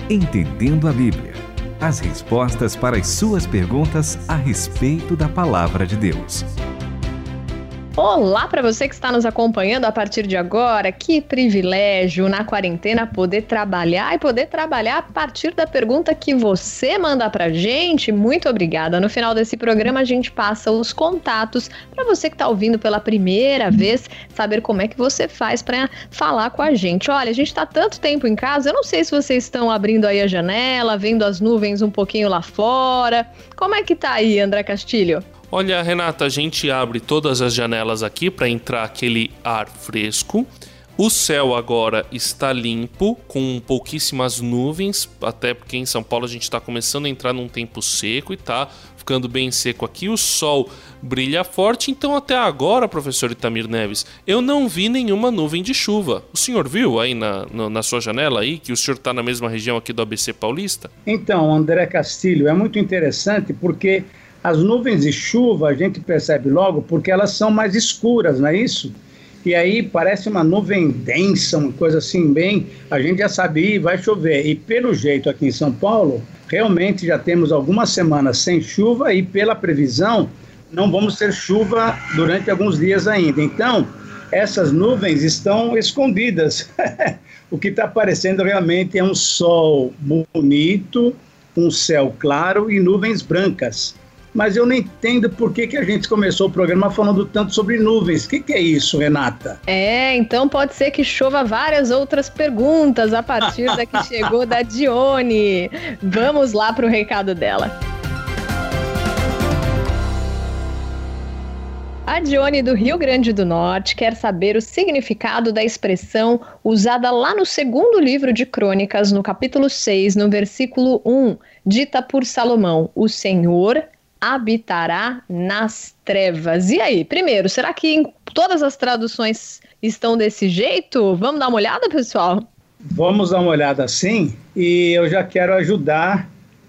Entendendo a Bíblia. As respostas para as suas perguntas a respeito da Palavra de Deus. Olá para você que está nos acompanhando a partir de agora. Que privilégio na quarentena poder trabalhar a partir da pergunta que você manda pra gente. Muito obrigada. No final desse programa a gente passa os contatos para você que está ouvindo pela primeira vez, saber como é que você faz para falar com a gente. Olha, a gente está tanto tempo em casa, eu não sei se vocês estão abrindo aí a janela, vendo as nuvens um pouquinho lá fora. Como é que tá aí, André Castilho? Olha, Renata, a gente abre todas as janelas aqui para entrar aquele ar fresco. O céu agora está limpo, com pouquíssimas nuvens, até porque em São Paulo a gente está começando a entrar num tempo seco e tá ficando bem seco aqui. O sol brilha forte, então até agora, professor Itamir Neves, eu não vi nenhuma nuvem de chuva. O senhor viu aí na sua janela aí, que o senhor está na mesma região aqui do ABC Paulista? Então, André Castilho, é muito interessante porque as nuvens de chuva a gente percebe logo porque elas são mais escuras, não é isso? E aí parece uma nuvem densa, uma coisa assim bem, a gente já sabia, vai chover. E pelo jeito aqui em São Paulo, realmente já temos algumas semanas sem chuva e pela previsão não vamos ter chuva durante alguns dias ainda. Então, essas nuvens estão escondidas. O que está aparecendo realmente é um sol bonito, um céu claro e nuvens brancas. Mas eu não entendo por que a gente começou o programa falando tanto sobre nuvens. O que é isso, Renata? Então pode ser que chova várias outras perguntas a partir da que chegou da Dione. Vamos lá para o recado dela. A Dione do Rio Grande do Norte quer saber o significado da expressão usada lá no segundo livro de Crônicas, no capítulo 6, no versículo 1, dita por Salomão: o Senhor habitará nas trevas. E aí, primeiro, será que em todas as traduções estão desse jeito? Vamos dar uma olhada, pessoal? Vamos dar uma olhada sim, e eu já quero ajudar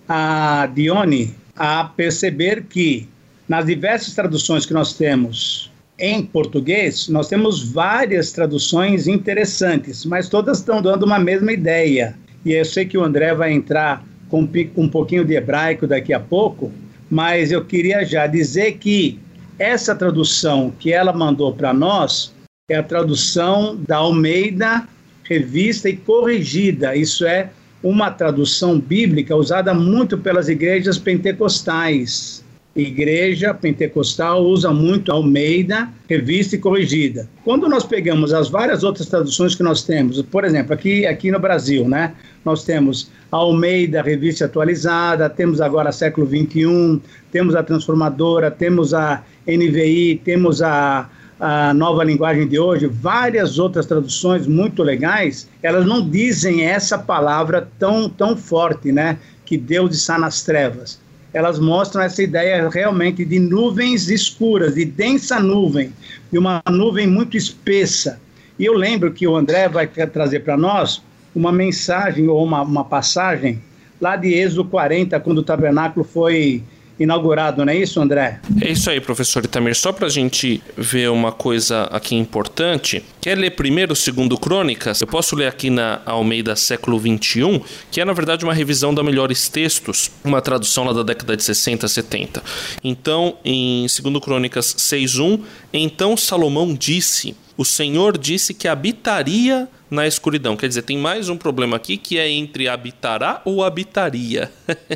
a Dione a perceber que nas diversas traduções que nós temos em português, nós temos várias traduções interessantes, mas todas estão dando uma mesma ideia. E eu sei que o André vai entrar com um pouquinho de hebraico daqui a pouco, mas eu queria já dizer que essa tradução que ela mandou para nós é a tradução da Almeida, revista e corrigida. Isso é uma tradução bíblica usada muito pelas igrejas pentecostais. Igreja pentecostal usa muito Almeida, revista e corrigida. Quando nós pegamos as várias outras traduções que nós temos, por exemplo, aqui no Brasil, né? Nós temos a Almeida, revista atualizada, temos agora século XXI, temos a Transformadora, temos a NVI, temos a Nova Linguagem de Hoje, várias outras traduções muito legais, elas não dizem essa palavra tão forte, né? Que Deus está nas trevas. Elas mostram essa ideia realmente de nuvens escuras, de densa nuvem, de uma nuvem muito espessa. E eu lembro que o André vai trazer para nós uma mensagem ou uma passagem lá de Êxodo 40, quando o tabernáculo foi inaugurado, não é isso, André? É isso aí, professor Itamir. Só para a gente ver uma coisa aqui importante, quer ler primeiro o segundo Crônicas? Eu posso ler aqui na Almeida século XXI, que é na verdade uma revisão da Melhores Textos, uma tradução lá da década de 60, 70. Então, em segundo Crônicas 6:1, então Salomão disse: o Senhor disse que habitaria na escuridão. Quer dizer, tem mais um problema aqui, que é entre habitará ou habitaria.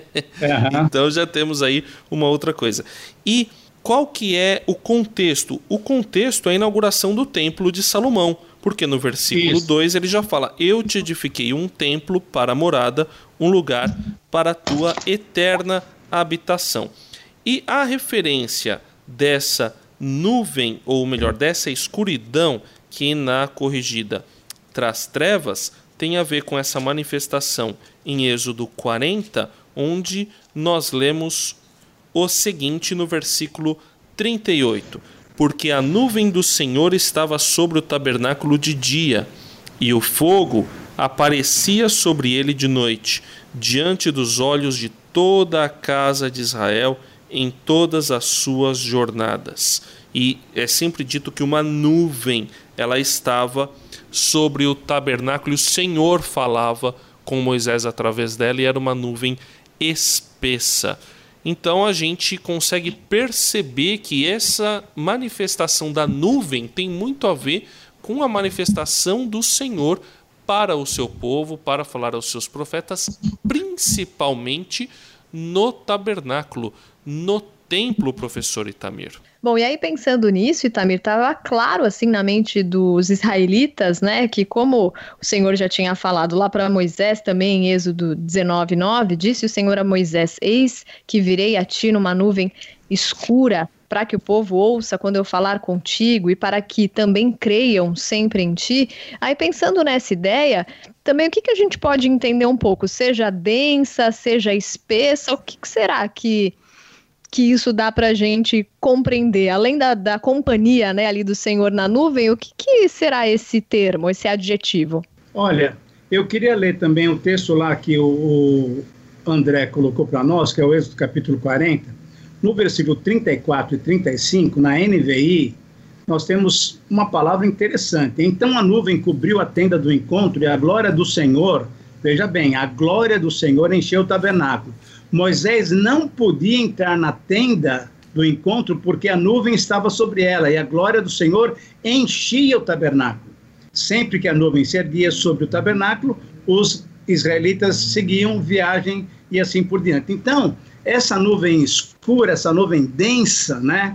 Então já temos aí uma outra coisa. E qual que é o contexto? O contexto é a inauguração do templo de Salomão, porque no versículo 2 ele já fala: eu te edifiquei um templo para a morada, um lugar para a tua eterna habitação. E a referência dessa nuvem, ou melhor, dessa escuridão que na corrigida traz trevas, tem a ver com essa manifestação em Êxodo 40, onde nós lemos o seguinte no versículo 38: porque a nuvem do Senhor estava sobre o tabernáculo de dia, e o fogo aparecia sobre ele de noite, diante dos olhos de toda a casa de Israel, em todas as suas jornadas. E é sempre dito que uma nuvem ela estava sobre o tabernáculo, e o Senhor falava com Moisés através dela, e era uma nuvem espessa. Então a gente consegue perceber que essa manifestação da nuvem tem muito a ver com a manifestação do Senhor para o seu povo, para falar aos seus profetas, principalmente no tabernáculo, no templo, professor Itamir. Bom, e aí pensando nisso, Itamir, estava claro assim na mente dos israelitas, né, que como o Senhor já tinha falado lá para Moisés também em Êxodo 19:9, disse o Senhor a Moisés: eis que virei a ti numa nuvem escura, para que o povo ouça quando eu falar contigo e para que também creiam sempre em ti. Aí pensando nessa ideia, também o que a gente pode entender um pouco, seja densa, seja espessa, o que será que isso dá para a gente compreender? Além da companhia, né, ali do Senhor na nuvem, o que será esse termo, esse adjetivo? Olha, eu queria ler também o texto lá que o André colocou para nós, que é o Êxodo capítulo 40. No versículo 34 e 35, na NVI, nós temos uma palavra interessante. Então a nuvem cobriu a tenda do encontro e a glória do Senhor, veja bem, a glória do Senhor encheu o tabernáculo. Moisés não podia entrar na tenda do encontro porque a nuvem estava sobre ela e a glória do Senhor enchia o tabernáculo. Sempre que a nuvem se erguia sobre o tabernáculo, os israelitas seguiam viagem e assim por diante. Então, essa nuvem escura, essa nuvem densa, né,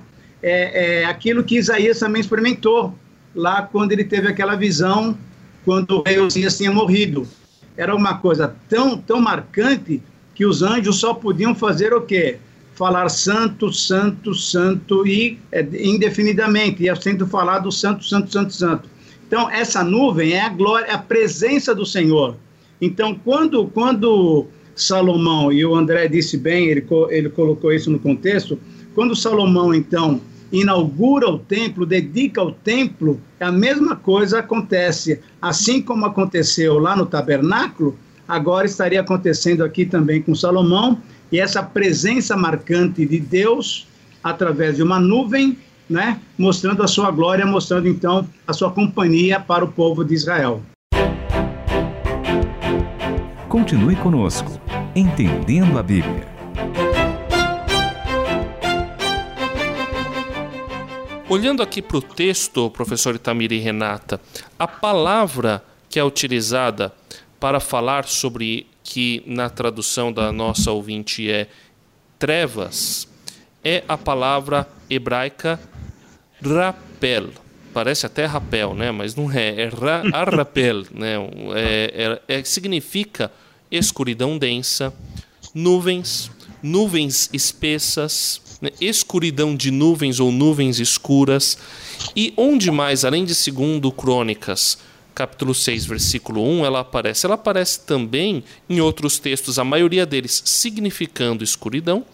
é aquilo que Isaías também experimentou lá quando ele teve aquela visão, quando o rei Uzias tinha morrido. Era uma coisa tão marcante que os anjos só podiam fazer o quê? Falar santo, santo, santo e indefinidamente, e sendo falado santo, santo, santo, santo. Então, essa nuvem é a glória, é a presença do Senhor. Então, quando Salomão, e o André disse bem, ele colocou isso no contexto, quando Salomão, então, inaugura o templo, dedica o templo, a mesma coisa acontece. Assim como aconteceu lá no tabernáculo, agora estaria acontecendo aqui também com Salomão, e essa presença marcante de Deus, através de uma nuvem, né, mostrando a sua glória, mostrando então a sua companhia para o povo de Israel. Continue conosco, Entendendo a Bíblia. Olhando aqui para o texto, professor Itamir e Renata, a palavra que é utilizada para falar sobre, que na tradução da nossa ouvinte é trevas, é a palavra hebraica rapel. Parece até rapel, né? Mas não é arrapel, né? Significa escuridão densa, nuvens espessas, né? Escuridão de nuvens ou nuvens escuras. E onde mais, além de 2 Crônicas, capítulo 6, versículo 1, ela aparece? Ela aparece também em outros textos, a maioria deles significando escuridão,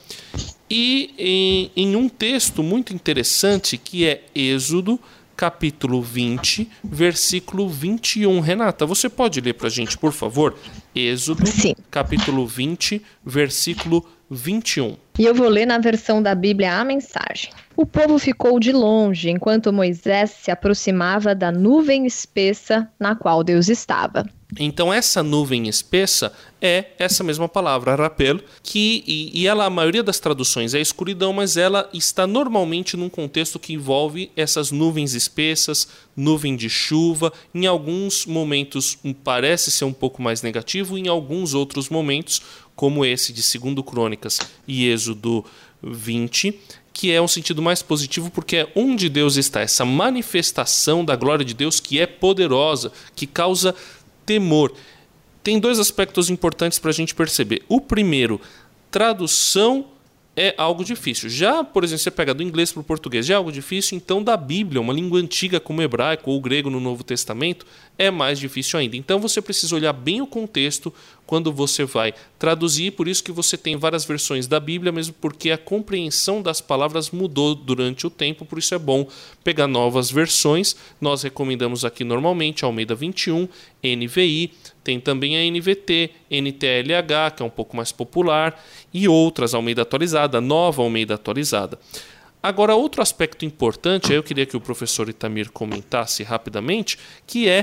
e em um texto muito interessante que é Êxodo, capítulo 20, versículo 21. Renata, você pode ler para a gente, por favor? Êxodo, Sim. Capítulo 20, versículo 21. E eu vou ler na versão da Bíblia a mensagem. O povo ficou de longe enquanto Moisés se aproximava da nuvem espessa na qual Deus estava. Então essa nuvem espessa é essa mesma palavra, rapel, e ela, a maioria das traduções é escuridão, mas ela está normalmente num contexto que envolve essas nuvens espessas, nuvem de chuva. Em alguns momentos parece ser um pouco mais negativo, em alguns outros momentos, como esse de 2 Crônicas e Êxodo 20, que é um sentido mais positivo, porque é onde Deus está, essa manifestação da glória de Deus que é poderosa, que causa temor. Tem dois aspectos importantes para a gente perceber. O primeiro, tradução é algo difícil. Já, por exemplo, você pega do inglês para o português, já é algo difícil, então da Bíblia, uma língua antiga como o hebraico ou o grego no Novo Testamento, é mais difícil ainda. Então você precisa olhar bem o contexto quando você vai traduzir, por isso que você tem várias versões da Bíblia, mesmo porque a compreensão das palavras mudou durante o tempo, por isso é bom pegar novas versões. Nós recomendamos aqui normalmente a Almeida 21, NVI, tem também a NVT, NTLH, que é um pouco mais popular, e outras, Almeida atualizada, a nova Almeida atualizada. Agora, outro aspecto importante, aí eu queria que o professor Itamir comentasse rapidamente, que é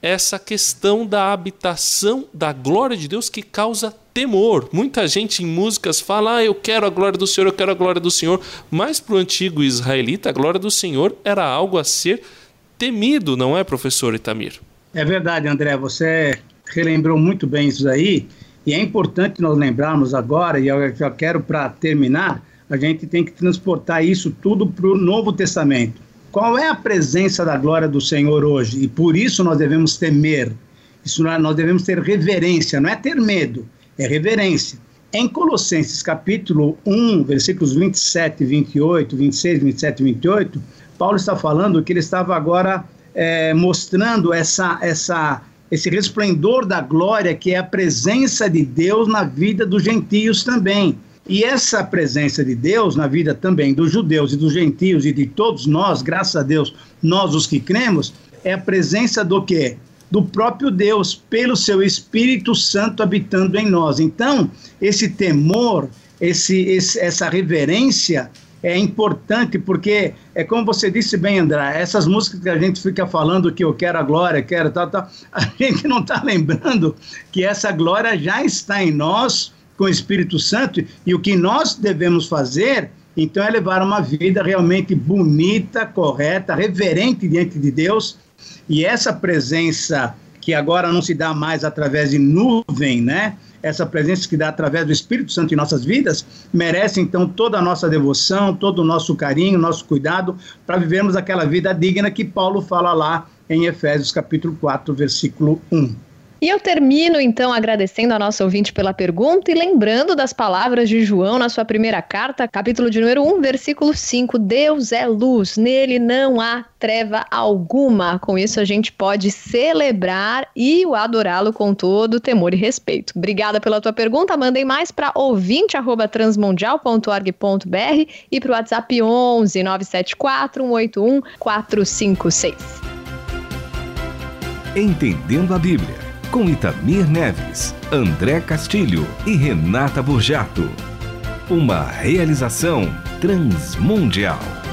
essa questão da habitação da glória de Deus que causa temor. Muita gente em músicas fala, eu quero a glória do Senhor, eu quero a glória do Senhor. Mas para o antigo israelita, a glória do Senhor era algo a ser temido, não é, professor Itamir? É verdade, André, você relembrou muito bem isso aí, e é importante nós lembrarmos agora, e eu já quero para terminar, a gente tem que transportar isso tudo para o Novo Testamento. Qual é a presença da glória do Senhor hoje? E por isso nós devemos temer, nós devemos ter reverência, não é ter medo, é reverência. Em Colossenses capítulo 1, versículos 27, 28, 26, 27 e 28, Paulo está falando que ele estava agora mostrando esse resplendor da glória, que é a presença de Deus na vida dos gentios também. E essa presença de Deus na vida também dos judeus e dos gentios e de todos nós, graças a Deus, nós os que cremos, é a presença do quê? Do próprio Deus, pelo seu Espírito Santo habitando em nós. Então, esse temor, essa reverência é importante, porque é como você disse bem, André, essas músicas que a gente fica falando que eu quero a glória, quero tal, a gente não está lembrando que essa glória já está em nós, com o Espírito Santo, e o que nós devemos fazer, então, é levar uma vida realmente bonita, correta, reverente diante de Deus, e essa presença que agora não se dá mais através de nuvem, né? Essa presença que dá através do Espírito Santo em nossas vidas, merece então toda a nossa devoção, todo o nosso carinho, nosso cuidado, para vivermos aquela vida digna que Paulo fala lá em Efésios capítulo 4, versículo 1. E eu termino, então, agradecendo a nossa ouvinte pela pergunta e lembrando das palavras de João na sua primeira carta, capítulo de número 1, versículo 5. Deus é luz, nele não há treva alguma. Com isso, a gente pode celebrar e o adorá-lo com todo temor e respeito. Obrigada pela tua pergunta. Mandem mais para ouvinte@transmundial.org.br e para o WhatsApp 11 974 181 456. Entendendo a Bíblia, com Itamir Neves, André Castilho e Renata Burjato. Uma realização Transmundial.